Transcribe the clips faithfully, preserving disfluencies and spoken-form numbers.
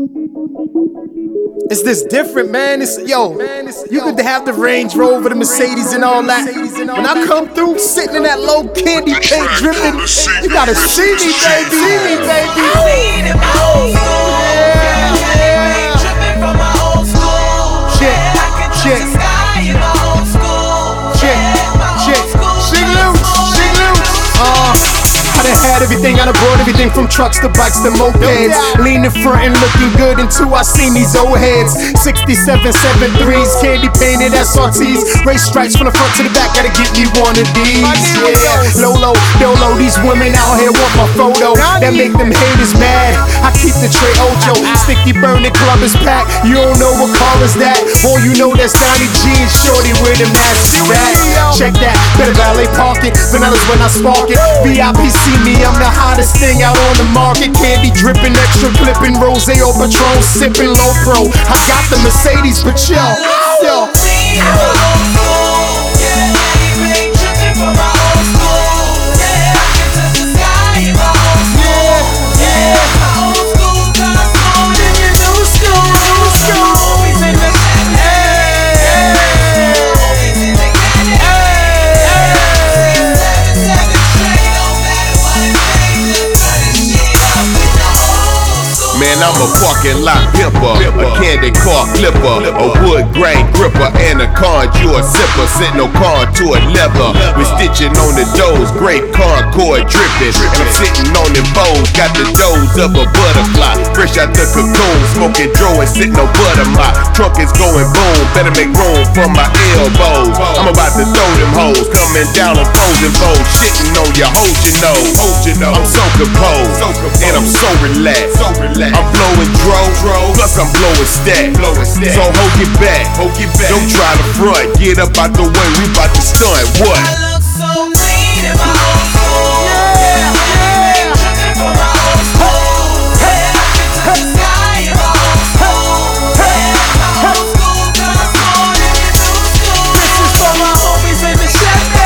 It's this different, man. It's yo, you could have the Range Rover, the Mercedes, and all that. When I come through, sitting in that low candy paint dripping, you gotta see me, baby. See me, baby. Yeah, yeah. Check, check, check, check. Shake loose, shake loose. Uh. I done had everything, I done brought everything from trucks to bikes to mopeds. Leaning front and looking good until I seen these old heads. Sixty-seven seventy-threes, candy painted S R Ts. Race stripes from the front to the back, gotta get me one of these. Yeah, Lolo, Dolo, these women out here want my photo. That make them haters mad. I keep the tray Ocho, sticky burning club is packed. You don't know what car is that? All you know that's Donnie G and Shorty where the mask is at. Check that, better valet park it. Vanillas when I spark it. V I P see me, I'm the hottest thing out on the market. Candy dripping, extra clipping, rose or Patron, sipping low pro. I got the Mercedes, but yo, yo. Man, I'm a parking lot pimper, a candy car flipper, a wood grain gripper, and a conjure sipper. Sitting no contour leather, with stitching on the doors, grape concord dripping. And I'm sitting on them bows, got the doze of a butterfly. Fresh out the cocoon, smoking dro and sitting on butter. My trunk is going boom, better make room for my elbows. I'm about to throw them hoes, coming down on frozen bows. Shitting on your hold you know, hold you know. I'm so composed, and I'm so relaxed. I'm blowing dro, plus I'm blowing stack. So hold it back, don't try to front. Get up out the way, we bout to stunt. What? I look so clean in my old school. Yeah, yeah. Tripping for my old school. Yeah, I can touch the sky in my old school. Yeah, my old school transformed into new school. This is for my homies in the Chevy.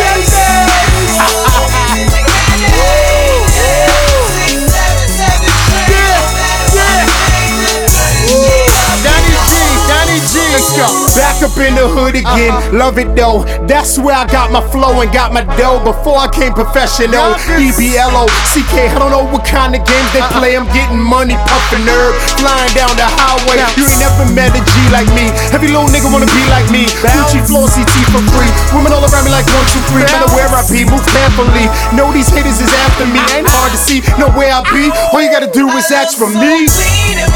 Back up in the hood again, uh-huh. Love it though. That's where I got my flow and got my dough. Before I came professional, E B L O C K. I don't know what kind of games they play. I'm getting money, puffin' herb, flying down the highway. You ain't never met a G like me. Every little nigga wanna be like me. Gucci floor C T for free. Women all around me like one, two, three. Better where I be, move carefully. Know these haters is after me. Ain't hard to see, know where I be. All you gotta do is ask for me.